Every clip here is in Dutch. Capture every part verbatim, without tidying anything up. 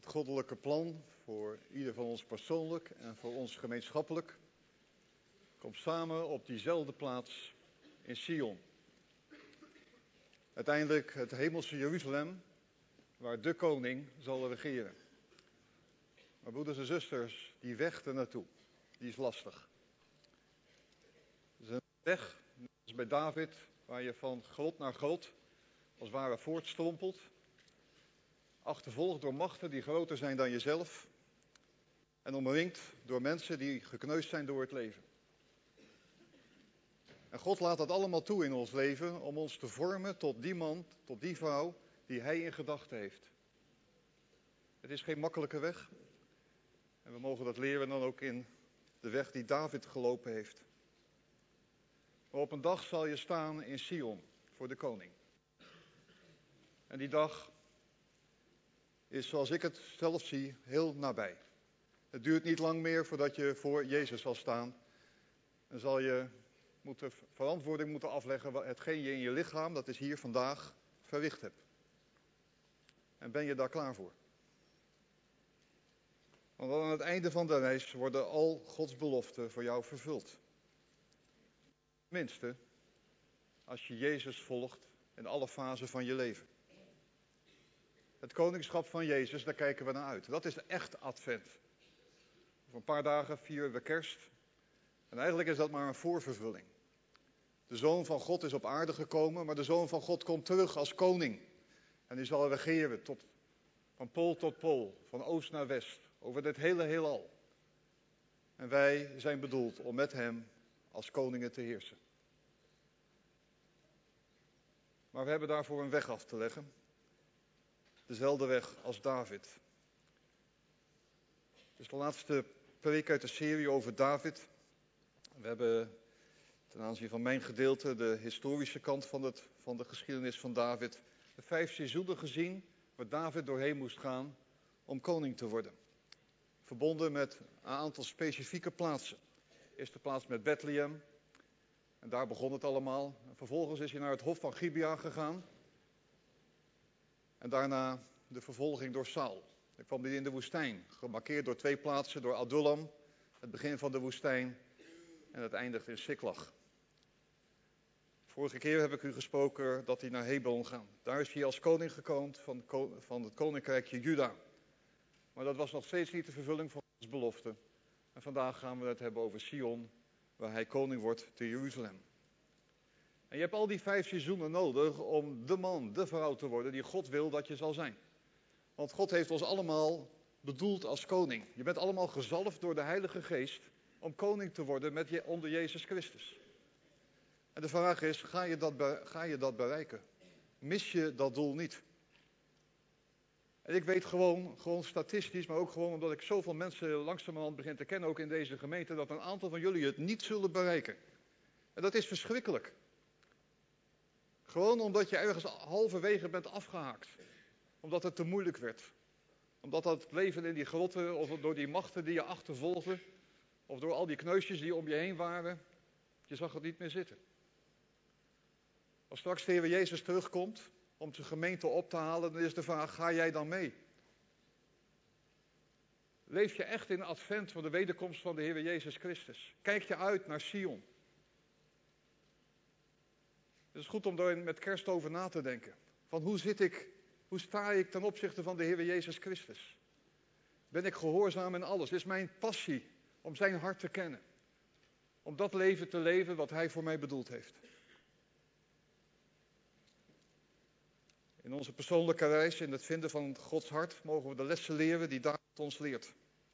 Het goddelijke plan voor ieder van ons persoonlijk en voor ons gemeenschappelijk komt samen op diezelfde plaats in Sion. Uiteindelijk het hemelse Jeruzalem, waar de koning zal regeren. Maar broeders en zusters, die weg ernaartoe, die is lastig. Het is een weg, net als bij David, waar je van grot naar grot als het ware voortstrompelt. Achtervolgd door machten die groter zijn dan jezelf. En omringd door mensen die gekneusd zijn door het leven. En God laat dat allemaal toe in ons leven om ons te vormen tot die man, tot die vrouw die Hij in gedachten heeft. Het is geen makkelijke weg. En we mogen dat leren dan ook in de weg die David gelopen heeft. Maar op een dag zal je staan in Sion voor de koning. En die dag is, zoals ik het zelf zie, heel nabij. Het duurt niet lang meer voordat je voor Jezus zal staan. En zal je moeten, verantwoording moeten afleggen wat hetgeen je in je lichaam, dat is hier vandaag, verricht hebt. En ben je daar klaar voor? Want aan het einde van de reis worden al Gods beloften voor jou vervuld. Tenminste, als je Jezus volgt in alle fasen van je leven. Het koningschap van Jezus, daar kijken we naar uit. Dat is echt Advent. Over een paar dagen vieren we kerst. En eigenlijk is dat maar een voorvervulling. De Zoon van God is op aarde gekomen, maar de Zoon van God komt terug als koning. En die zal regeren tot, van pool tot pool, van oost naar west, over dit hele heelal. En wij zijn bedoeld om met hem als koningen te heersen. Maar we hebben daarvoor een weg af te leggen. Dezelfde weg als David. Het is de laatste preek uit de serie over David. We hebben ten aanzien van mijn gedeelte de historische kant van, het, van de geschiedenis van David. De vijf seizoenen gezien waar David doorheen moest gaan om koning te worden. Verbonden met een aantal specifieke plaatsen. Eerst de plaats met Bethlehem. En daar begon het allemaal. En vervolgens is hij naar het hof van Gibea gegaan. En daarna de vervolging door Saul. Dan kwam hij in de woestijn. Gemarkeerd door twee plaatsen, door Adullam. Het begin van de woestijn. En het eindigt in Siklag. Vorige keer heb ik u gesproken dat hij naar Hebron gaat. Daar is hij als koning gekomen van, van het koninkrijkje Juda. Maar dat was nog steeds niet de vervulling van Gods belofte. En vandaag gaan we het hebben over Sion, waar hij koning wordt te Jeruzalem. En je hebt al die vijf seizoenen nodig om de man, de vrouw te worden die God wil dat je zal zijn. Want God heeft ons allemaal bedoeld als koning. Je bent allemaal gezalfd door de Heilige Geest om koning te worden met je, onder Jezus Christus. En de vraag is, ga je, dat, ga je dat bereiken? Mis je dat doel niet? En ik weet gewoon, gewoon statistisch, maar ook gewoon omdat ik zoveel mensen langzamerhand begin te kennen, ook in deze gemeente, dat een aantal van jullie het niet zullen bereiken. En dat is verschrikkelijk. Gewoon omdat je ergens halverwege bent afgehaakt. Omdat het te moeilijk werd. Omdat dat leven in die grotten, of door die machten die je achtervolgden, of door al die kneusjes die om je heen waren, je zag het niet meer zitten. Als straks de Heer Jezus terugkomt om zijn gemeente op te halen, dan is de vraag, ga jij dan mee? Leef je echt in advent van de wederkomst van de Heer Jezus Christus? Kijk je uit naar Sion? Het is goed om daar met kerst over na te denken. Van hoe zit ik, hoe sta ik ten opzichte van de Heer Jezus Christus? Ben ik gehoorzaam in alles? Is mijn passie om zijn hart te kennen? Om dat leven te leven wat hij voor mij bedoeld heeft? In onze persoonlijke reis, in het vinden van Gods hart, mogen we de lessen leren die David ons leert.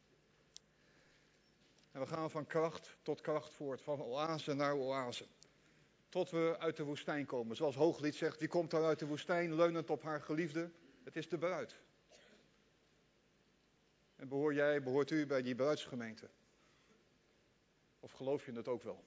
En we gaan van kracht tot kracht voort, van oase naar oase. Tot we uit de woestijn komen. Zoals Hooglied zegt, wie komt daar uit de woestijn, leunend op haar geliefde? Het is de bruid. En behoor jij, behoort u bij die bruidsgemeente? Of geloof je het ook wel?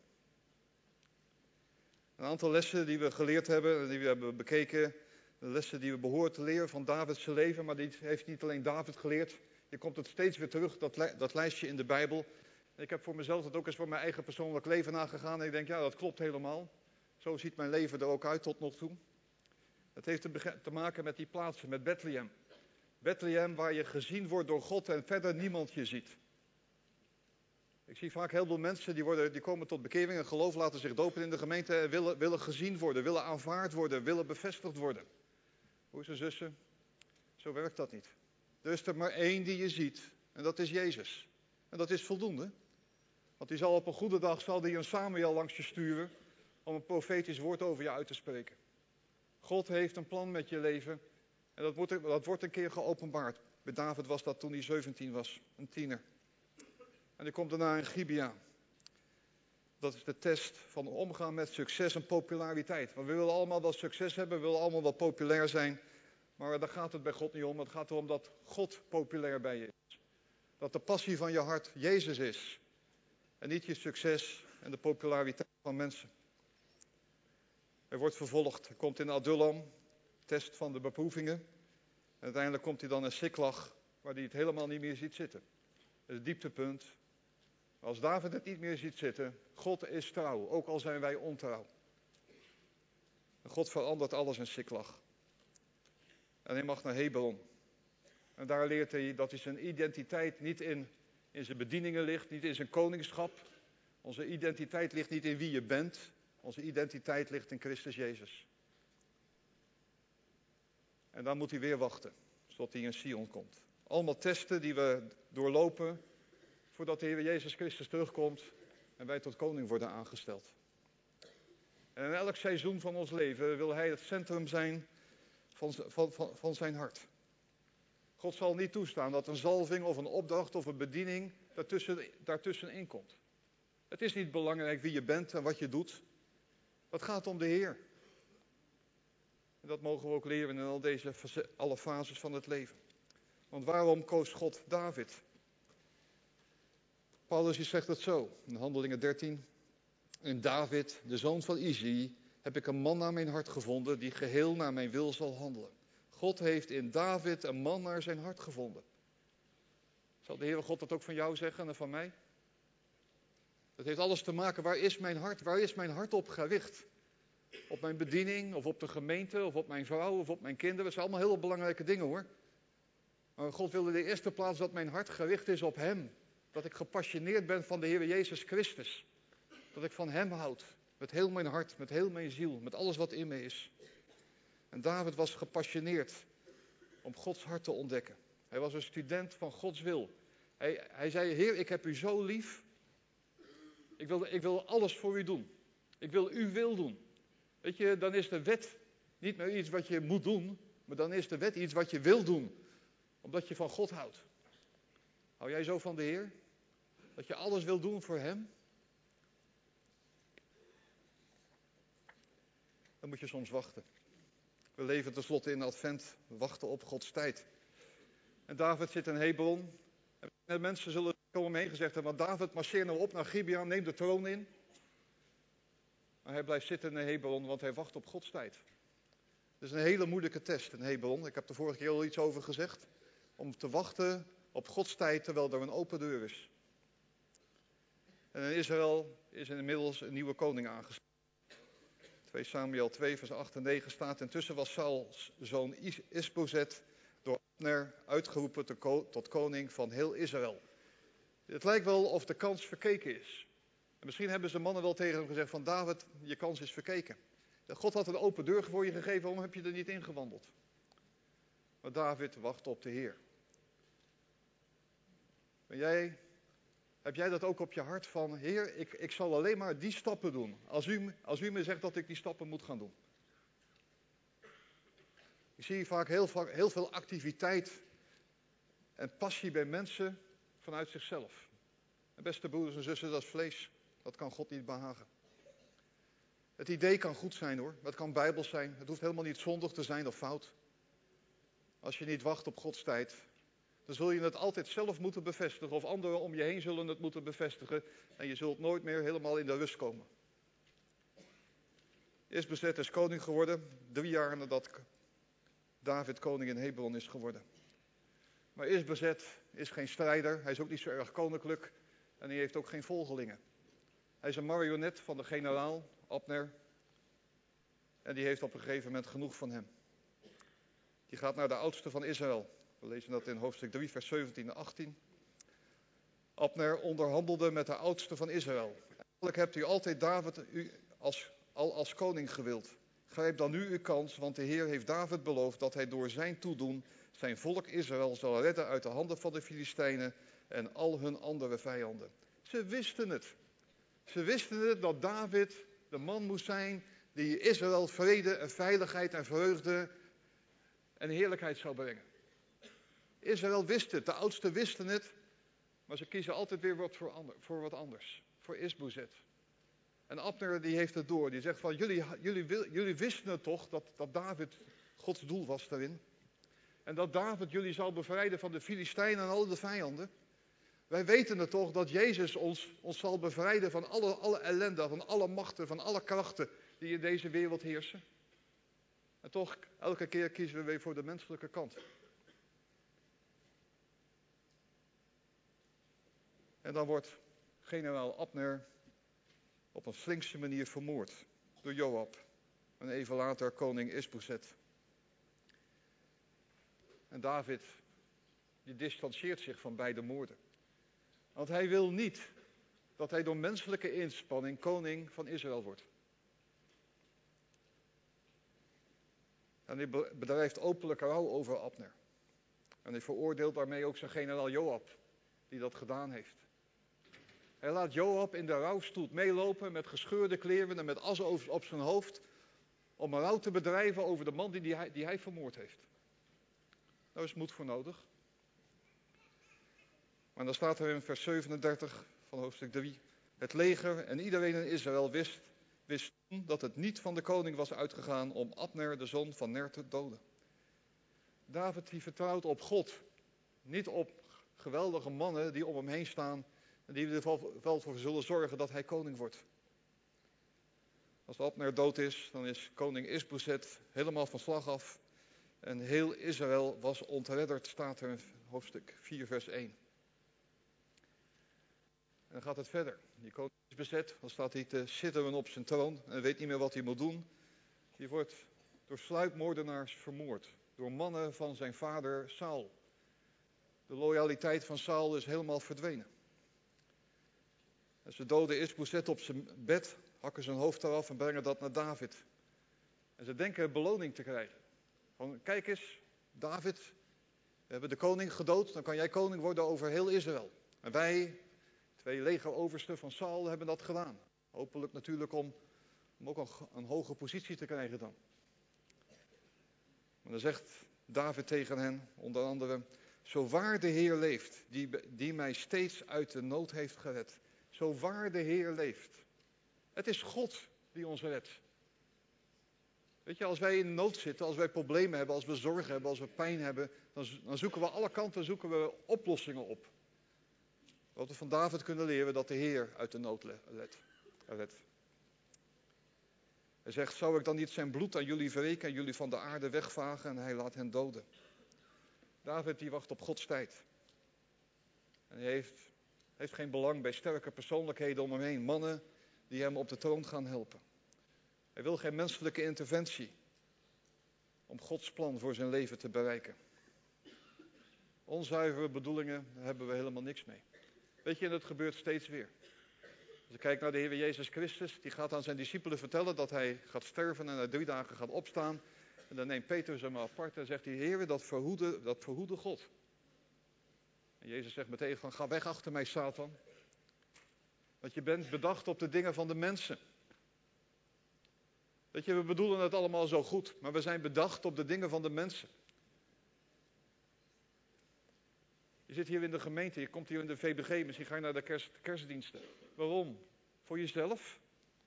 Een aantal lessen die we geleerd hebben, die we hebben bekeken. De lessen die we behoren te leren van Davids leven, maar die heeft niet alleen David geleerd. Je komt het steeds weer terug, dat, li- dat lijstje in de Bijbel. En ik heb voor mezelf het ook eens voor mijn eigen persoonlijk leven nagegaan. En ik denk, ja, dat klopt helemaal. Zo ziet mijn leven er ook uit tot nog toe. Het heeft te, bege- te maken met die plaatsen, met Bethlehem. Bethlehem, waar je gezien wordt door God en verder niemand je ziet. Ik zie vaak heel veel mensen die, worden, die komen tot bekering en geloof, laten zich dopen in de gemeente en willen, willen gezien worden, willen aanvaard worden, willen bevestigd worden. Hoe is het, zussen? Zo werkt dat niet. Er is er maar één die je ziet en dat is Jezus. En dat is voldoende. Want die zal op een goede dag zal die een Samuel langs je sturen om een profetisch woord over je uit te spreken. God heeft een plan met je leven en dat wordt, dat wordt een keer geopenbaard. Bij David was dat toen hij zeventien was, een tiener. En die komt daarna in Gibea. Dat is de test van omgaan met succes en populariteit. Want we willen allemaal wel succes hebben, we willen allemaal wel populair zijn. Maar daar gaat het bij God niet om. Het gaat erom dat God populair bij je is. Dat de passie van je hart Jezus is. En niet je succes en de populariteit van mensen. Hij wordt vervolgd. Hij komt in Adullam, test van de beproevingen. En uiteindelijk komt hij dan in Siklag, waar hij het helemaal niet meer ziet zitten. Dat is het dieptepunt. Als David het niet meer ziet zitten, God is trouw, ook al zijn wij ontrouw. En God verandert alles in Siklag. En hij mag naar Hebron. En daar leert hij dat hij zijn identiteit niet in, in zijn bedieningen ligt, niet in zijn koningschap. Onze identiteit ligt niet in wie je bent. Onze identiteit ligt in Christus Jezus. En dan moet hij weer wachten, tot hij in Sion komt. Allemaal testen die we doorlopen voordat de Heer Jezus Christus terugkomt en wij tot koning worden aangesteld. En in elk seizoen van ons leven wil hij het centrum zijn van, van, van, van zijn hart. God zal niet toestaan dat een zalving of een opdracht of een bediening daartussen, daartussenin komt. Het is niet belangrijk wie je bent en wat je doet. Het gaat om de Heer. En dat mogen we ook leren in al deze alle fases van het leven. Want waarom koos God David? Paulus zegt het zo, in Handelingen dertien. In David, de zoon van Isai, heb ik een man naar mijn hart gevonden die geheel naar mijn wil zal handelen. God heeft in David een man naar zijn hart gevonden. Zal de Heere God dat ook van jou zeggen en van mij? Dat heeft alles te maken, waar is mijn hart? Waar is mijn hart op gericht? Op mijn bediening, of op de gemeente, of op mijn vrouw, of op mijn kinderen. Dat zijn allemaal hele belangrijke dingen hoor. Maar God wil in de eerste plaats dat mijn hart gericht is op Hem. Dat ik gepassioneerd ben van de Heer Jezus Christus. Dat ik van Hem houd. Met heel mijn hart, met heel mijn ziel, met alles wat in me is. En David was gepassioneerd om Gods hart te ontdekken. Hij was een student van Gods wil. Hij, hij zei, Heer, ik heb u zo lief. Ik wil, ik wil alles voor u doen. Ik wil uw wil doen. Weet je, dan is de wet niet meer iets wat je moet doen, maar dan is de wet iets wat je wil doen. Omdat je van God houdt. Hou jij zo van de Heer? Dat je alles wil doen voor Hem? Dan moet je soms wachten. We leven tenslotte in Advent, we wachten op Gods tijd. En David zit in Hebron. En de mensen zullen komen omheen gezegd hebben, want David marcheer nou op naar Gibea, neem de troon in. Maar hij blijft zitten in Hebron, want hij wacht op Gods tijd. Het is een hele moeilijke test in Hebron. Ik heb er vorige keer al iets over gezegd. Om te wachten op Gods tijd terwijl er een open deur is. En in Israël is er inmiddels een nieuwe koning aangesteld. twee Samuel twee vers acht en negen staat. Intussen was Sauls zoon Isbozet door Abner uitgeroepen tot koning van heel Israël. Het lijkt wel of de kans verkeken is. En misschien hebben ze mannen wel tegen hem gezegd van David, je kans is verkeken. God had een open deur voor je gegeven, waarom heb je er niet in gewandeld? Maar David wacht op de Heer. Ben jij, heb jij dat ook op je hart van, Heer, ik, ik zal alleen maar die stappen doen. Als u, als u me zegt dat ik die stappen moet gaan doen. Ik zie vaak heel, heel veel activiteit en passie bij mensen vanuit zichzelf. En beste broeders en zussen, dat is vlees. Dat kan God niet behagen. Het idee kan goed zijn hoor, het kan bijbels zijn. Het hoeft helemaal niet zondig te zijn of fout. Als je niet wacht op Gods tijd, dan zul je het altijd zelf moeten bevestigen. Of anderen om je heen zullen het moeten bevestigen. En je zult nooit meer helemaal in de rust komen. Isbozet is koning geworden, drie jaar nadat David koning in Hebron is geworden. Maar Isbozet is geen strijder, hij is ook niet zo erg koninklijk. En hij heeft ook geen volgelingen. Hij is een marionet van de generaal, Abner. En die heeft op een gegeven moment genoeg van hem. Die gaat naar de oudste van Israël, We lezen dat in hoofdstuk drie, vers zeventien en achttien. Abner onderhandelde met de oudste van Israël. Eigenlijk hebt u altijd David u als, al als koning gewild. Grijp dan nu uw kans, want de Heer heeft David beloofd dat hij door zijn toedoen zijn volk Israël zal redden uit de handen van de Filistijnen en al hun andere vijanden. Ze wisten het. Ze wisten het dat David de man moest zijn die Israël vrede en veiligheid en vreugde en heerlijkheid zou brengen. Israël wist het, de oudsten wisten het, maar ze kiezen altijd weer wat voor, ander, voor wat anders. Voor Isboset. En Abner die heeft het door, die zegt van jullie, jullie, jullie wisten het toch dat, dat David Gods doel was daarin. En dat David jullie zal bevrijden van de Filistijnen en al de vijanden. Wij weten het toch dat Jezus ons, ons zal bevrijden van alle, alle ellende, van alle machten, van alle krachten die in deze wereld heersen. En toch, elke keer kiezen we weer voor de menselijke kant. En dan wordt generaal Abner op een slinkse manier vermoord door Joab. En even later koning Isboset. En David, die distancieert zich van beide moorden. Want hij wil niet dat hij door menselijke inspanning koning van Israël wordt. En hij bedrijft openlijk rouw over Abner. En hij veroordeelt daarmee ook zijn generaal Joab, die dat gedaan heeft. Hij laat Joab in de rouwstoet meelopen met gescheurde kleren en met as op zijn hoofd, om rouw te bedrijven over de man die, die, hij, die hij vermoord heeft. Daar is moed voor nodig. Maar dan staat er in vers zevenendertig van hoofdstuk drie. Het leger en iedereen in Israël wist, wist dat het niet van de koning was uitgegaan om Abner, de zoon van Ner, te doden. David die vertrouwt op God, niet op geweldige mannen die om hem heen staan en die er wel voor zullen zorgen dat hij koning wordt. Als Abner dood is, dan is koning Isboset helemaal van slag af. En heel Israël was ontredderd, staat er in hoofdstuk vier, vers één. En dan gaat het verder. Die koning is bezet, dan staat hij te sidderen op zijn troon en weet niet meer wat hij moet doen. Die wordt door sluipmoordenaars vermoord, door mannen van zijn vader Saul. De loyaliteit van Saul is helemaal verdwenen. En ze doden Isboset op zijn bed, hakken zijn hoofd eraf en brengen dat naar David. En ze denken beloning te krijgen. Van, kijk eens, David, we hebben de koning gedood, dan kan jij koning worden over heel Israël. En wij, twee legeroversten van Saul, hebben dat gedaan. Hopelijk natuurlijk om, om ook een, een hoge positie te krijgen dan. Maar dan zegt David tegen hen, onder andere, zo waar de Heer leeft, die, die mij steeds uit de nood heeft gered. Zo waar de Heer leeft. Het is God die ons redt. Weet je, als wij in nood zitten, als wij problemen hebben, als we zorgen hebben, als we pijn hebben, dan, dan zoeken we alle kanten zoeken we oplossingen op. Wat we van David kunnen leren, dat de Heer uit de nood redt. Hij zegt, zou ik dan niet zijn bloed aan jullie wreken en jullie van de aarde wegvagen en hij laat hen doden. David die wacht op Gods tijd. En hij heeft, heeft geen belang bij sterke persoonlijkheden om hem heen, mannen die hem op de troon gaan helpen. Hij wil geen menselijke interventie om Gods plan voor zijn leven te bereiken. Onzuivere bedoelingen, daar hebben we helemaal niks mee. Weet je, en het gebeurt steeds weer. Als je kijkt naar de Heer Jezus Christus, die gaat aan zijn discipelen vertellen dat hij gaat sterven en na drie dagen gaat opstaan. En dan neemt Petrus hem apart en zegt hij, Heer, dat verhoede, dat verhoede God. En Jezus zegt meteen van, ga weg achter mij, Satan. Want je bent bedacht op de dingen van de mensen. Weet je, we bedoelen het allemaal zo goed, maar we zijn bedacht op de dingen van de mensen. Je zit hier in de gemeente, je komt hier in de V B G, misschien ga je naar de kerst, kerstdiensten. Waarom? Voor jezelf?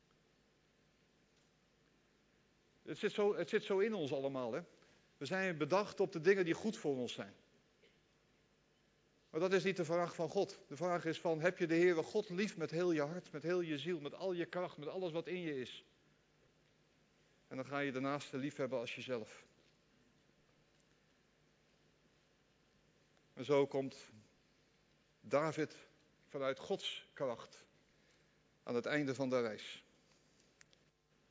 Het zit, zo, het zit zo in ons allemaal, hè. We zijn bedacht op de dingen die goed voor ons zijn. Maar dat is niet de vraag van God. De vraag is van, heb je de Heere God lief met heel je hart, met heel je ziel, met al je kracht, met alles wat in je is? En dan ga je de naaste lief hebben als jezelf. En zo komt David vanuit Gods kracht aan het einde van de reis.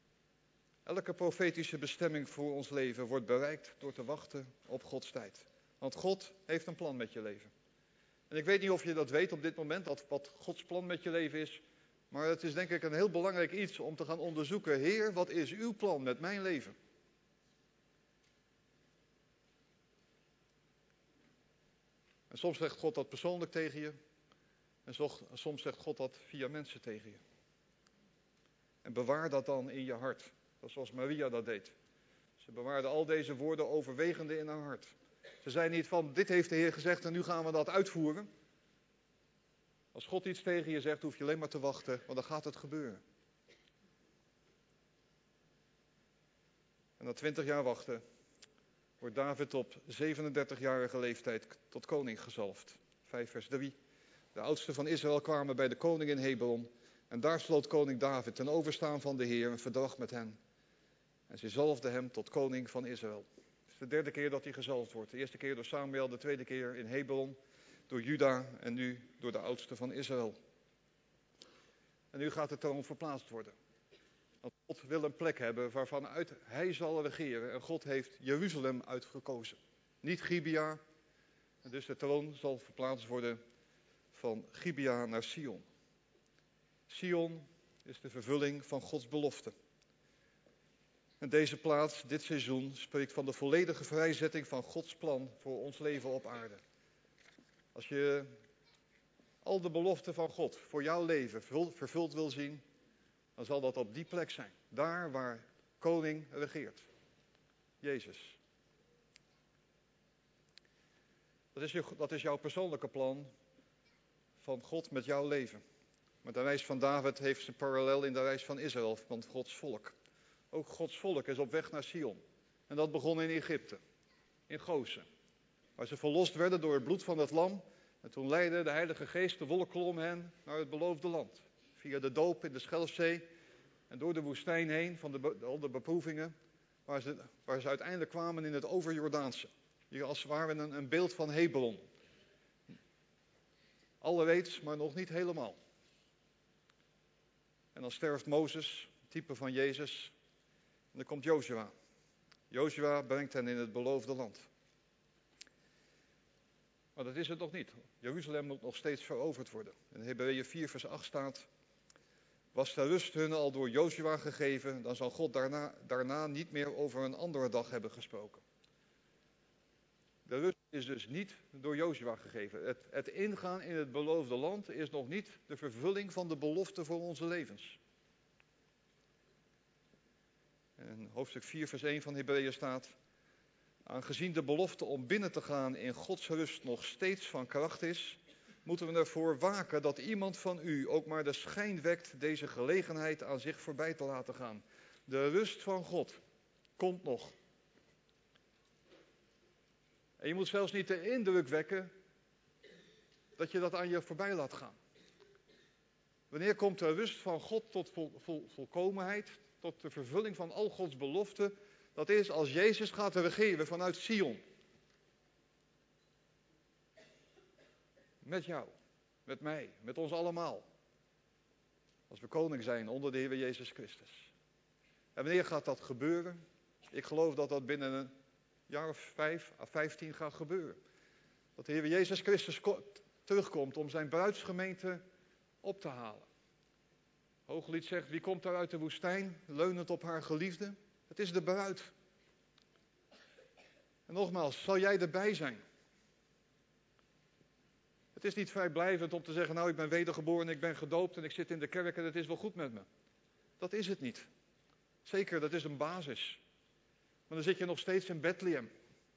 Elke profetische bestemming voor ons leven wordt bereikt door te wachten op Gods tijd. Want God heeft een plan met je leven. En ik weet niet of je dat weet op dit moment, dat wat Gods plan met je leven is. Maar het is denk ik een heel belangrijk iets om te gaan onderzoeken. Heer, wat is uw plan met mijn leven? En soms zegt God dat persoonlijk tegen je. En soms zegt God dat via mensen tegen je. En bewaar dat dan in je hart. Dat is zoals Maria dat deed. Ze bewaarde al deze woorden overwegende in haar hart. Ze zei niet van, dit heeft de Heer gezegd en nu gaan we dat uitvoeren. Als God iets tegen je zegt, hoef je alleen maar te wachten, want dan gaat het gebeuren. En na twintig jaar wachten, wordt David op zevenendertigjarige leeftijd tot koning gezalfd. vijf vers drie. De oudsten van Israël kwamen bij de koning in Hebron. En daar sloot koning David ten overstaan van de Heer een verdrag met hen. En ze zalfde hem tot koning van Israël. Het is de derde keer dat hij gezalfd wordt. De eerste keer door Samuel, de tweede keer in Hebron, door Juda en nu door de oudsten van Israël. En nu gaat de troon verplaatst worden. Want God wil een plek hebben waarvan uit hij zal regeren. En God heeft Jeruzalem uitgekozen. Niet Gibea. En dus de troon zal verplaatst worden van Gibea naar Sion. Sion is de vervulling van Gods belofte. En deze plaats, dit seizoen, spreekt van de volledige vrijzetting van Gods plan voor ons leven op aarde. Als je al de beloften van God voor jouw leven vervuld wil zien, dan zal dat op die plek zijn. Daar waar koning regeert. Jezus. Dat is, je, dat is jouw persoonlijke plan van God met jouw leven. Maar de reis van David heeft zijn parallel in de reis van Israël, van Gods volk. Ook Gods volk is op weg naar Sion. En dat begon in Egypte, in Gozen. Waar ze verlost werden door het bloed van het lam. En toen leidde de Heilige Geest, de wolkkolom hen naar het beloofde land. Via de doop in de Schelfzee en door de woestijn heen van de, al de beproevingen. Waar ze, waar ze uiteindelijk kwamen in het overjordaanse. Hier als het ware een, een beeld van Hebron. Allerweets, maar nog niet helemaal. En dan sterft Mozes, type van Jezus. En dan komt Jozua. Jozua brengt hen in het beloofde land. Maar dat is het nog niet. Jeruzalem moet nog steeds veroverd worden. In Hebreeën vier vers acht staat: was de rust hun al door Jozua gegeven, dan zal God daarna, daarna niet meer over een andere dag hebben gesproken. De rust is dus niet door Jozua gegeven. Het, het ingaan in het beloofde land is nog niet de vervulling van de belofte voor onze levens. En hoofdstuk vier vers één van Hebreeën staat: aangezien de belofte om binnen te gaan in Gods rust nog steeds van kracht is, moeten we ervoor waken dat iemand van u ook maar de schijn wekt deze gelegenheid aan zich voorbij te laten gaan. De rust van God komt nog. En je moet zelfs niet de indruk wekken dat je dat aan je voorbij laat gaan. Wanneer komt de rust van God tot vol, vol, volkomenheid, tot de vervulling van al Gods beloften? Dat is als Jezus gaat regeren vanuit Sion. Met jou, met mij, met ons allemaal. Als we koning zijn onder de Heer Jezus Christus. En wanneer gaat dat gebeuren? Ik geloof dat dat binnen een jaar of vijf à vijftien gaat gebeuren. Dat de Heer Jezus Christus terugkomt om zijn bruidsgemeente op te halen. Hooglied zegt, wie komt daar uit de woestijn, leunend op haar geliefde? Het is de bruid. En nogmaals, zal jij erbij zijn? Het is niet vrijblijvend om te zeggen, nou ik ben wedergeboren, ik ben gedoopt en ik zit in de kerk en het is wel goed met me. Dat is het niet. Zeker, dat is een basis. Maar dan zit je nog steeds in Bethlehem.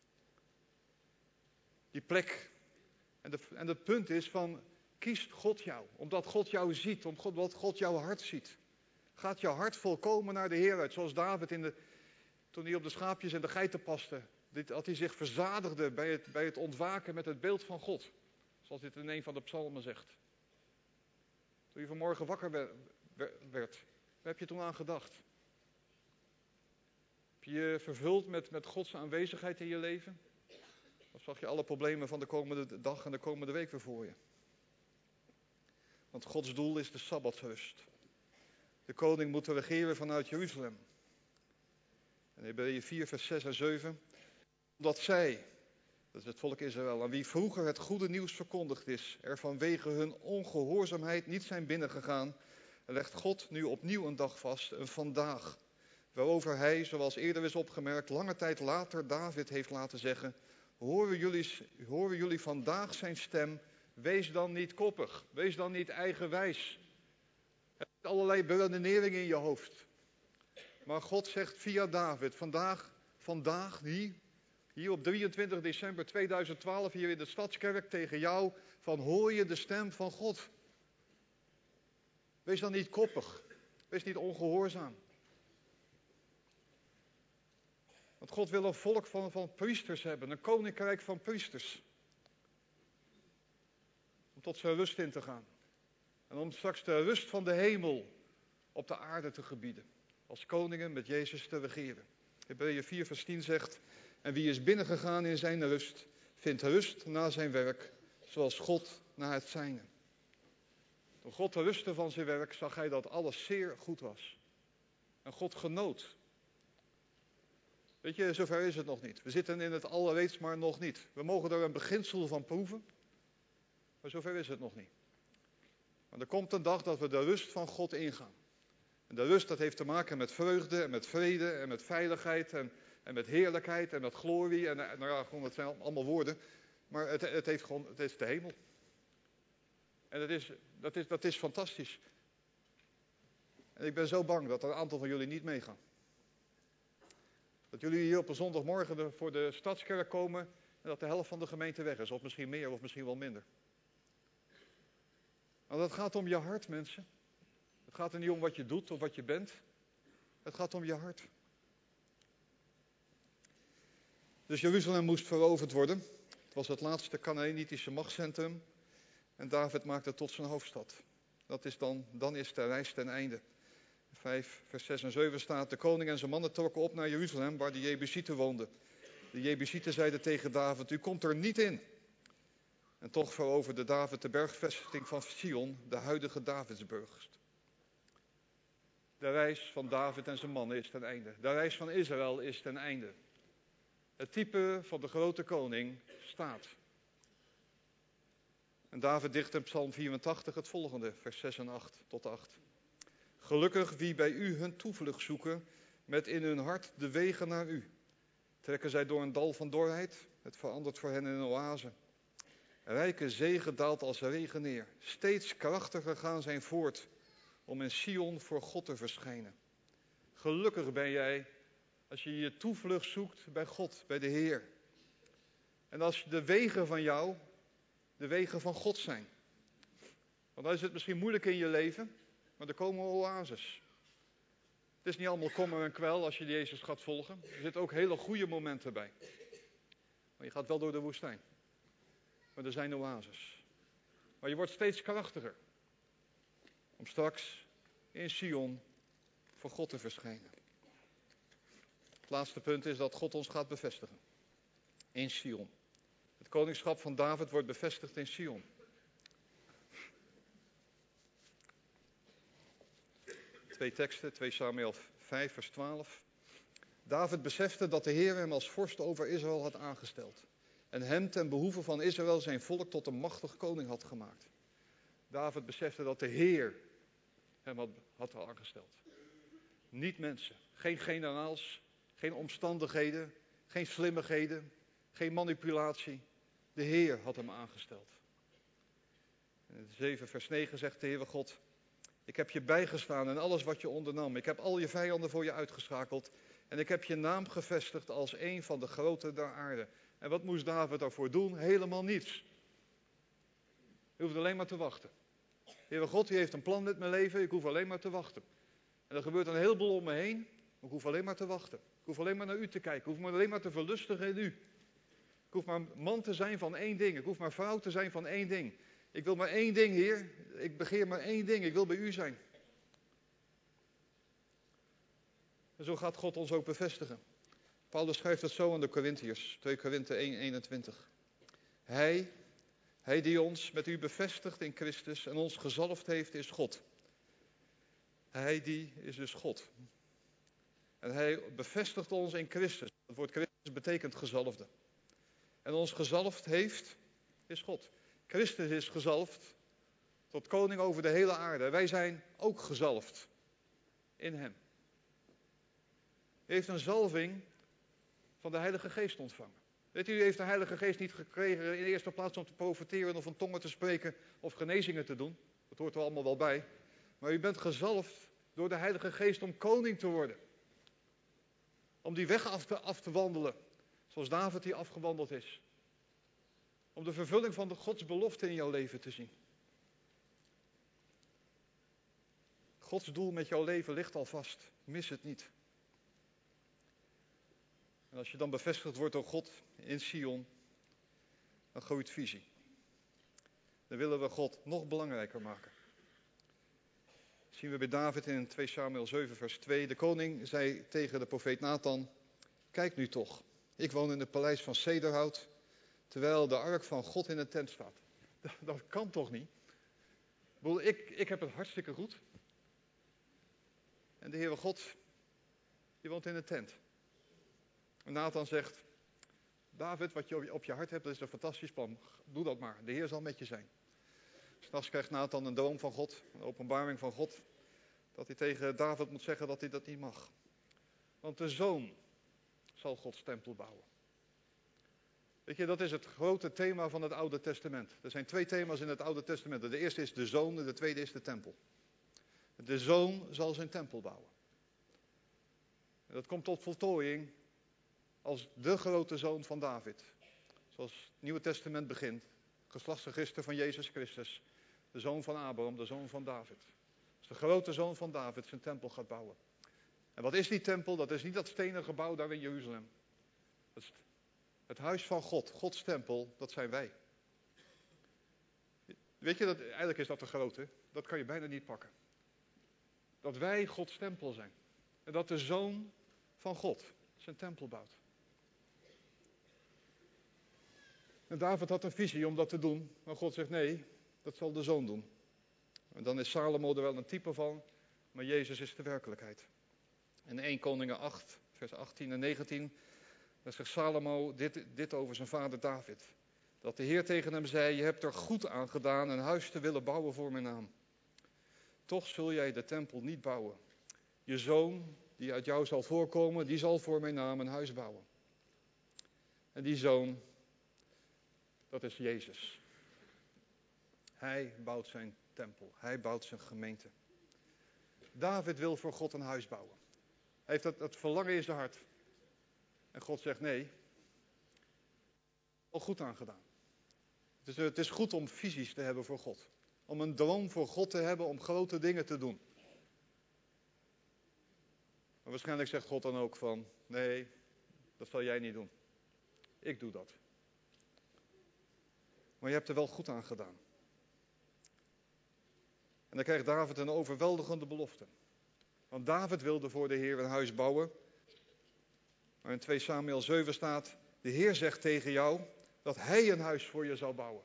Die plek. En, de, en het punt is van, kiest God jou. Omdat God jou ziet, omdat God jouw hart ziet. Gaat je hart volkomen naar de Heer uit. Zoals David in de, toen hij op de schaapjes en de geiten paste. Dat hij zich verzadigde bij het, bij het ontwaken met het beeld van God. Zoals dit in een van de psalmen zegt. Toen je vanmorgen wakker werd, werd waar heb je toen aan gedacht? Heb je je vervuld met, met Gods aanwezigheid in je leven? Of zag je alle problemen van de komende dag en de komende week weer voor je? Want Gods doel is de Sabbatsrust. De koning moet regeren vanuit Jeruzalem. En Hebreeën vier vers zes en zeven. Omdat zij Dat is het volk Israël, aan wie vroeger het goede nieuws verkondigd is, er vanwege hun ongehoorzaamheid niet zijn binnengegaan, legt God nu opnieuw een dag vast, een vandaag, waarover hij, zoals eerder is opgemerkt, lange tijd later David heeft laten zeggen: horen jullie, horen jullie vandaag zijn stem, wees dan niet koppig, wees dan niet eigenwijs. Er zijn allerlei beredeneringen in je hoofd. Maar God zegt via David, vandaag, vandaag, hier, hier op drieëntwintig december tweeduizend twaalf, hier in de Stadskerk tegen jou, van hoor je de stem van God. Wees dan niet koppig, wees niet ongehoorzaam. Want God wil een volk van, van priesters hebben, een koninkrijk van priesters. Om tot zijn rust in te gaan. En om straks de rust van de hemel op de aarde te gebieden. Als koningen met Jezus te regeren. Hebreeën vier vers tien zegt: en wie is binnengegaan in zijn rust, vindt rust na zijn werk, zoals God na het zijne. Door God te rusten van zijn werk zag hij dat alles zeer goed was. En God genoot. Weet je, zover is het nog niet. We zitten in het allerreeds maar nog niet. We mogen er een beginsel van proeven, maar zover is het nog niet. Maar er komt een dag dat we de rust van God ingaan. En de rust, dat heeft te maken met vreugde en met vrede en met veiligheid en, en met heerlijkheid en met glorie. En nou ja, gewoon, het zijn allemaal woorden. Maar het, het, heeft gewoon, het is de hemel. En dat is, dat, is, dat is fantastisch. En ik ben zo bang dat er een aantal van jullie niet meegaan. Dat jullie hier op een zondagmorgen voor de Stadskerk komen en dat de helft van de gemeente weg is. Of misschien meer of misschien wel minder. Want het gaat om je hart, mensen. Het gaat er niet om wat je doet of wat je bent. Het gaat om je hart. Dus Jeruzalem moest veroverd worden. Het was het laatste Canaanitische machtscentrum. En David maakte het tot zijn hoofdstad. Dat is dan, dan is de reis ten einde. vijf vers zes en zeven staat: de koning en zijn mannen trokken op naar Jeruzalem, waar de Jebusieten woonden. De Jebusieten zeiden tegen David: u komt er niet in. En toch veroverde David de bergvesting van Sion, de huidige Davidsburg. De reis van David en zijn mannen is ten einde. De reis van Israël is ten einde. Het type van de grote koning staat. En David dicht in Psalm vierentachtig het volgende, vers zes en acht tot acht. Gelukkig wie bij u hun toevlucht zoeken, met in hun hart de wegen naar u. Trekken zij door een dal van dorheid, het verandert voor hen in een oase. Rijke zegen daalt als regen neer. Steeds krachtiger gaan zij voort om in Sion voor God te verschijnen. Gelukkig ben jij als je je toevlucht zoekt bij God, bij de Heer. En als de wegen van jou de wegen van God zijn. Want dan is het misschien moeilijk in je leven, maar er komen oases. Het is niet allemaal kommer en kwel als je Jezus gaat volgen. Er zitten ook hele goede momenten bij. Maar je gaat wel door de woestijn. Maar er zijn oases. Maar je wordt steeds krachtiger. Om straks in Sion voor God te verschijnen. Het laatste punt is dat God ons gaat bevestigen. In Sion. Het koningschap van David wordt bevestigd in Sion. Twee teksten, twee Samuel vijf vers twaalf. David besefte dat de Heer hem als vorst over Israël had aangesteld. En hem ten behoeve van Israël zijn volk tot een machtig koning had gemaakt. David besefte dat de Heer hem had, had aangesteld. Niet mensen, geen generaals, geen omstandigheden, geen slimmigheden, geen manipulatie. De Heer had hem aangesteld. In zeven vers negen zegt de Heere God: ik heb je bijgestaan in alles wat je ondernam. Ik heb al je vijanden voor je uitgeschakeld. En ik heb je naam gevestigd als een van de groten der aarde. En wat moest David daarvoor doen? Helemaal niets. Je hoeft alleen maar te wachten. Heere God, die heeft een plan met mijn leven. Ik hoef alleen maar te wachten. En er gebeurt een heleboel om me heen. Maar ik hoef alleen maar te wachten. Ik hoef alleen maar naar u te kijken. Ik hoef me alleen maar te verlustigen in u. Ik hoef maar man te zijn van één ding. Ik hoef maar vrouw te zijn van één ding. Ik wil maar één ding, Heer. Ik begeer maar één ding. Ik wil bij u zijn. En zo gaat God ons ook bevestigen. Paulus schrijft het zo aan de Korintiërs. twee Korinthe één eenentwintig. Hij, hij die ons met u bevestigt in Christus en ons gezalfd heeft, is God. Hij die is dus God. En hij bevestigt ons in Christus. Het woord Christus betekent gezalfde. En ons gezalfd heeft, is God. Christus is gezalfd tot koning over de hele aarde. Wij zijn ook gezalfd in hem. U heeft een zalving van de Heilige Geest ontvangen. Weet u, u heeft de Heilige Geest niet gekregen in de eerste plaats om te profeteren of om tongen te spreken of genezingen te doen. Dat hoort er allemaal wel bij. Maar u bent gezalfd door de Heilige Geest om koning te worden. Om die weg af te, af te wandelen, zoals David die afgewandeld is. Om de vervulling van de Gods belofte in jouw leven te zien. Gods doel met jouw leven ligt al vast. Mis het niet. En als je dan bevestigd wordt door God in Sion, dan groeit visie. Dan willen we God nog belangrijker maken. Dat zien we bij David in twee Samuel zeven vers twee. De koning zei tegen de profeet Nathan: kijk nu toch, ik woon in het paleis van cederhout, terwijl de ark van God in een tent staat. Dat, dat kan toch niet? Ik, ik heb het hartstikke goed. En de Heere God, die woont in een tent. En Nathan zegt: David, wat je op je hart hebt, dat is een fantastisch plan. Doe dat maar, de Heer zal met je zijn. 'S'nachts krijgt Nathan een droom van God, een openbaring van God, dat hij tegen David moet zeggen dat hij dat niet mag. Want de zoon zal Gods tempel bouwen. Weet je, dat is het grote thema van het Oude Testament. Er zijn twee thema's in het Oude Testament. De eerste is de zoon en de tweede is de tempel. De zoon zal zijn tempel bouwen. En dat komt tot voltooiing als de grote zoon van David. Zoals het Nieuwe Testament begint. Geslachtsregister van Jezus Christus. De zoon van Abraham, de zoon van David. Als de grote zoon van David zijn tempel gaat bouwen. En wat is die tempel? Dat is niet dat stenen gebouw daar in Jeruzalem. Dat is het huis van God, Gods tempel, dat zijn wij. Weet je, dat, eigenlijk is dat de grote. Dat kan je bijna niet pakken. Dat wij Gods tempel zijn. En dat de zoon van God zijn tempel bouwt. En David had een visie om dat te doen. Maar God zegt nee, dat zal de zoon doen. En dan is Salomo er wel een type van. Maar Jezus is de werkelijkheid. In eerste Koningen acht, vers achttien en negentien. Daar zegt Salomo dit, dit over zijn vader David. Dat de Heer tegen hem zei: je hebt er goed aan gedaan een huis te willen bouwen voor mijn naam. Toch zul jij de tempel niet bouwen. Je zoon, die uit jou zal voorkomen, die zal voor mijn naam een huis bouwen. En die zoon, dat is Jezus. Hij bouwt zijn tempel. Hij bouwt zijn gemeente. David wil voor God een huis bouwen. Hij heeft dat, dat verlangen in zijn hart. En God zegt nee. Al goed aan gedaan. Het is, het is goed om visies te hebben voor God. Om een droom voor God te hebben om grote dingen te doen. Maar waarschijnlijk zegt God dan ook van: nee, dat zal jij niet doen. Ik doe dat. Maar je hebt er wel goed aan gedaan. En dan krijgt David een overweldigende belofte. Want David wilde voor de Heer een huis bouwen. Maar in twee Samuel zeven staat: de Heer zegt tegen jou dat Hij een huis voor je zal bouwen.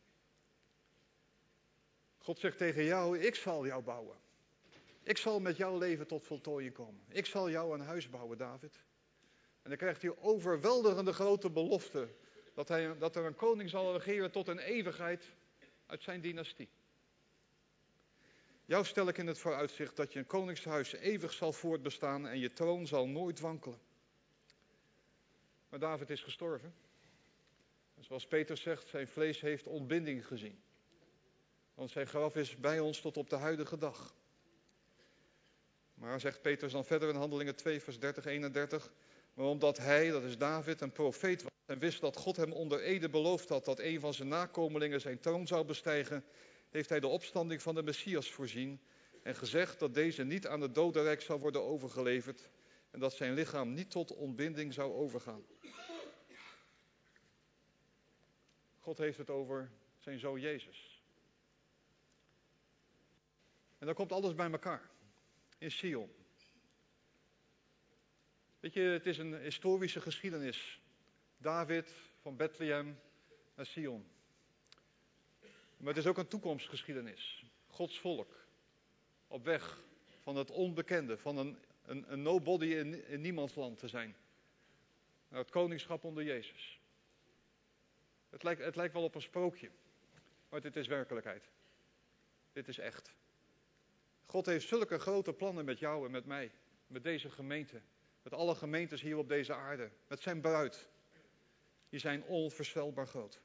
God zegt tegen jou: ik zal jou bouwen. Ik zal met jouw leven tot voltooiing komen. Ik zal jou een huis bouwen, David. En dan krijgt hij overweldigende grote belofte. Dat, hij, dat er een koning zal regeren tot een eeuwigheid uit zijn dynastie. Jou stel ik in het vooruitzicht dat je een koningshuis eeuwig zal voortbestaan en je troon zal nooit wankelen. Maar David is gestorven. En zoals Petrus zegt, zijn vlees heeft ontbinding gezien. Want zijn graf is bij ons tot op de huidige dag. Maar zegt Petrus dan verder in Handelingen twee, vers dertig, eenendertig. Maar omdat hij, dat is David, een profeet was en wist dat God hem onder ede beloofd had dat een van zijn nakomelingen zijn troon zou bestijgen, heeft hij de opstanding van de Messias voorzien en gezegd dat deze niet aan het dodenrijk zou worden overgeleverd en dat zijn lichaam niet tot ontbinding zou overgaan. God heeft het over zijn zoon Jezus. En dan komt alles bij elkaar. In Sion. Weet je, het is een historische geschiedenis. David van Bethlehem naar Sion. Maar het is ook een toekomstgeschiedenis. Gods volk. Op weg van het onbekende, van een, een, een nobody in, in niemands land te zijn. Naar het koningschap onder Jezus. Het lijkt, het lijkt wel op een sprookje, maar dit is werkelijkheid. Dit is echt. God heeft zulke grote plannen met jou en met mij, met deze gemeente, met alle gemeentes hier op deze aarde, met zijn bruid. Die zijn onvoorstelbaar groot.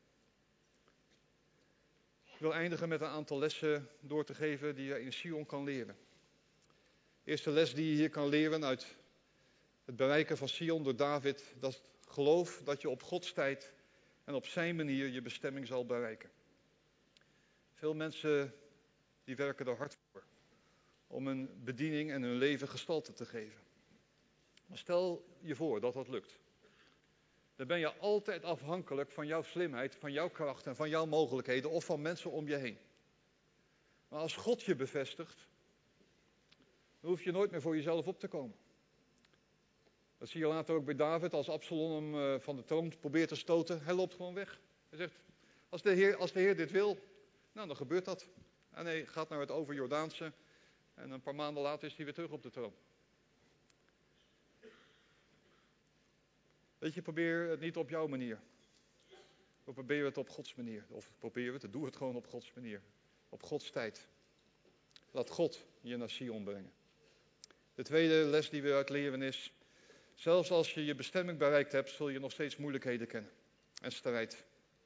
Ik wil eindigen met een aantal lessen door te geven die je in Sion kan leren. De eerste les die je hier kan leren uit het bereiken van Sion door David, dat is geloof dat je op Gods tijd en op zijn manier je bestemming zal bereiken. Veel mensen die werken er hard voor om hun bediening en hun leven gestalte te geven. Maar stel je voor dat dat lukt. Dan ben je altijd afhankelijk van jouw slimheid, van jouw kracht en van jouw mogelijkheden of van mensen om je heen. Maar als God je bevestigt, dan hoef je nooit meer voor jezelf op te komen. Dat zie je later ook bij David, als Absalom hem van de troon probeert te stoten. Hij loopt gewoon weg. Hij zegt, als de Heer, als de Heer dit wil, nou dan gebeurt dat. En hij gaat naar het overjordaanse en een paar maanden later is hij weer terug op de troon. Weet je, probeer het niet op jouw manier. We proberen het op Gods manier. Of probeer het, doe het gewoon op Gods manier. Op Gods tijd. Laat God je naar Sion brengen. De tweede les die we uit leren is, zelfs als je je bestemming bereikt hebt, zul je nog steeds moeilijkheden kennen. En strijd.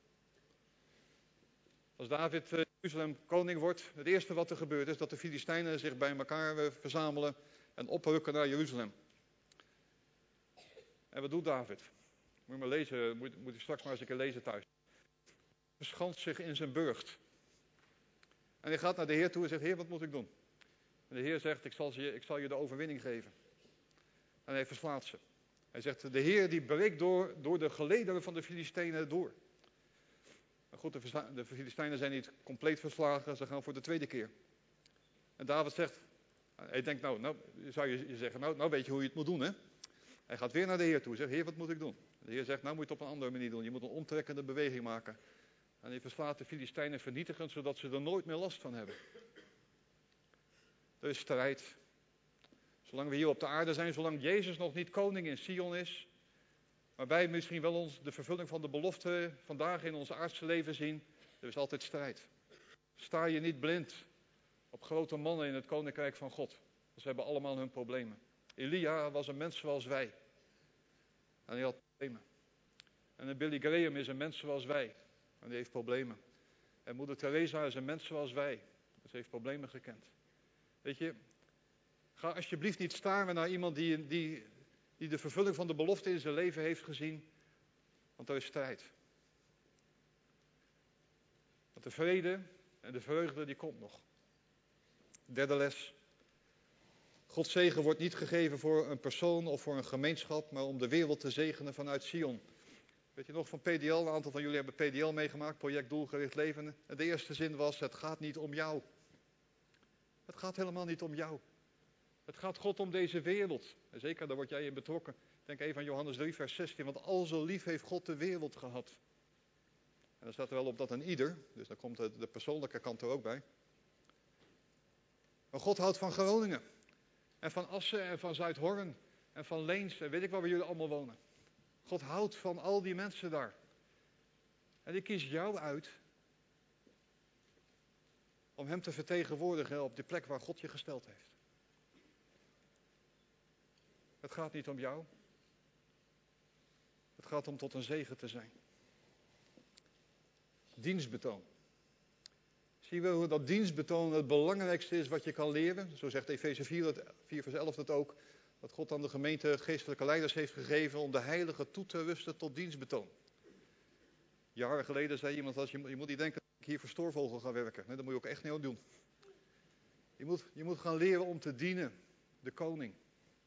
Als David in Jeruzalem koning wordt, het eerste wat er gebeurt is dat de Filistijnen zich bij elkaar verzamelen en oprukken naar Jeruzalem. En wat doet David? Moet je maar lezen, moet, moet je straks maar eens een keer lezen thuis. Verschanst zich in zijn burcht. En hij gaat naar de Heer toe en zegt, Heer, wat moet ik doen? En de Heer zegt, ik zal je, ik zal je de overwinning geven. En hij verslaat ze. Hij zegt, de Heer die breekt door, door de gelederen van de Filistijnen door. Maar goed, de, de Filistijnen zijn niet compleet verslagen, ze gaan voor de tweede keer. En David zegt, hij denkt, nou, nou zou je zeggen, nou, nou weet je hoe je het moet doen, hè? Hij gaat weer naar de Heer toe en zegt, Heer, wat moet ik doen? De Heer zegt, nou moet je het op een andere manier doen. Je moet een omtrekkende beweging maken. En hij verslaat de Filistijnen vernietigend, zodat ze er nooit meer last van hebben. Er is strijd. Zolang we hier op de aarde zijn, zolang Jezus nog niet koning in Sion is, maar wij misschien wel ons de vervulling van de belofte vandaag in ons aardse leven zien, er is altijd strijd. Sta je niet blind op grote mannen in het koninkrijk van God. Ze hebben allemaal hun problemen. Elia was een mens zoals wij. En hij had problemen. En Billy Graham is een mens zoals wij. En die heeft problemen. En moeder Teresa is een mens zoals wij. Ze heeft problemen gekend. Weet je, ga alsjeblieft niet staren naar iemand die, die, die de vervulling van de belofte in zijn leven heeft gezien. Want er is strijd. Want de vrede en de vreugde die komt nog. Derde les. Gods zegen wordt niet gegeven voor een persoon of voor een gemeenschap, maar om de wereld te zegenen vanuit Sion. Weet je nog van P D L? Een aantal van jullie hebben P D L meegemaakt, project Doelgericht Leven. En de eerste zin was, het gaat niet om jou. Het gaat helemaal niet om jou. Het gaat God om deze wereld. En zeker, daar word jij in betrokken. Denk even aan Johannes drie, vers zestien. Want al zo lief heeft God de wereld gehad. En dan staat er wel op dat een ieder. Dus daar komt de persoonlijke kant er ook bij. Maar God houdt van Groningen. En van Assen en van Zuidhorn. En van Leens. En weet ik waar we jullie allemaal wonen. God houdt van al die mensen daar. En die kiest jou uit. Om hem te vertegenwoordigen op die plek waar God je gesteld heeft. Het gaat niet om jou. Het gaat om tot een zegen te zijn. Dienstbetoon. Zie je hoe dat dienstbetoon het belangrijkste is wat je kan leren? Zo zegt Efeze vier vers elf dat ook. Dat God aan de gemeente geestelijke leiders heeft gegeven om de heilige toe te rusten tot dienstbetoon. Jaren geleden zei iemand, als je, je moet niet denken dat ik hier voor Stoorvogel ga werken. Nee, dat moet je ook echt niet doen. Je moet, je moet gaan leren om te dienen. De koning.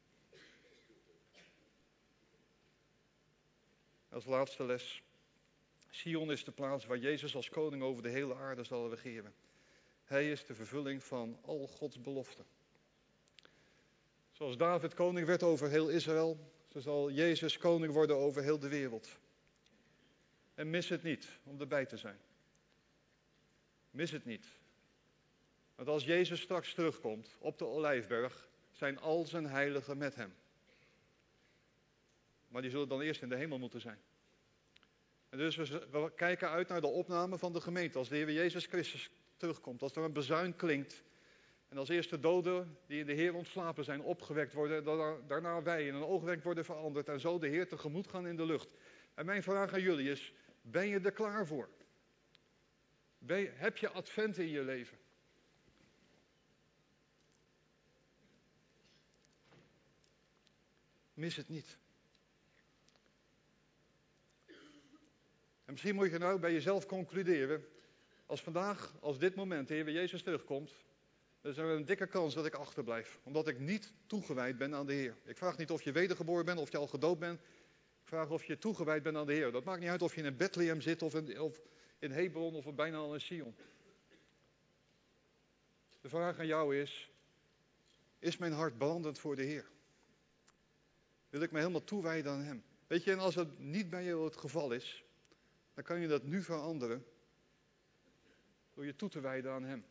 Als laatste les. Sion is de plaats waar Jezus als koning over de hele aarde zal regeren. Hij is de vervulling van al Gods beloften. Zoals David koning werd over heel Israël, zo zal Jezus koning worden over heel de wereld. En mis het niet om erbij te zijn. Mis het niet. Want als Jezus straks terugkomt op de Olijfberg, zijn al zijn heiligen met hem. Maar die zullen dan eerst in de hemel moeten zijn. En dus we, we kijken uit naar de opname van de gemeente. Als de Heer Jezus Christus terugkomt. Als er een bezuin klinkt. En als eerste doden die in de Heer ontslapen zijn opgewekt worden. En daarna wij in een oogwenk worden veranderd. En zo de Heer tegemoet gaan in de lucht. En mijn vraag aan jullie is, ben je er klaar voor? Ben je, heb je advent in je leven? Mis het niet. En misschien moet je nou bij jezelf concluderen. Als vandaag, als dit moment de Heer Jezus terugkomt. Dan is er een dikke kans dat ik achterblijf. Omdat ik niet toegewijd ben aan de Heer. Ik vraag niet of je wedergeboren bent, of je al gedoopt bent. Ik vraag of je toegewijd bent aan de Heer. Dat maakt niet uit of je in Bethlehem zit, of in, of in Hebron, of bijna al in Sion. De vraag aan jou is, is mijn hart brandend voor de Heer? Wil ik me helemaal toewijden aan Hem? Weet je, en als het niet bij jou het geval is, dan kan je dat nu veranderen. Door je toe te wijden aan Hem.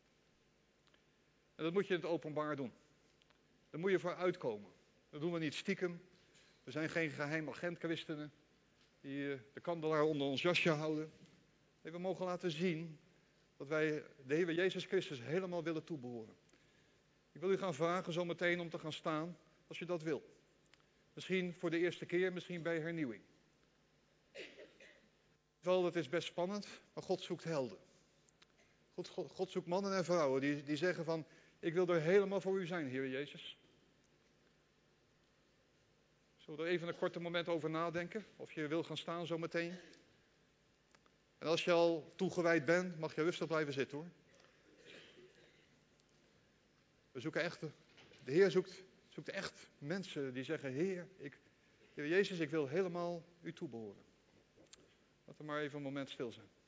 En dat moet je in het openbaar doen. Daar moet je voor uitkomen. Dat doen we niet stiekem. We zijn geen geheim agent christenen. Die de kandelaar onder ons jasje houden. Nee, we mogen laten zien dat wij de Heer Jezus Christus helemaal willen toebehoren. Ik wil u gaan vragen zometeen om te gaan staan, als je dat wil. Misschien voor de eerste keer, misschien bij hernieuwing. Wel, dat is best spannend, maar God zoekt helden. God, God, God zoekt mannen en vrouwen die, die zeggen van, ik wil er helemaal voor u zijn, Heer Jezus. Zullen we er even een korte moment over nadenken, of je wil gaan staan zometeen? En als je al toegewijd bent, mag je rustig blijven zitten hoor. We zoeken echt, de Heer zoekt, zoekt echt mensen die zeggen, Heer, ik, Heer Jezus, ik wil helemaal u toebehoren. Laten we maar even een moment stil zijn.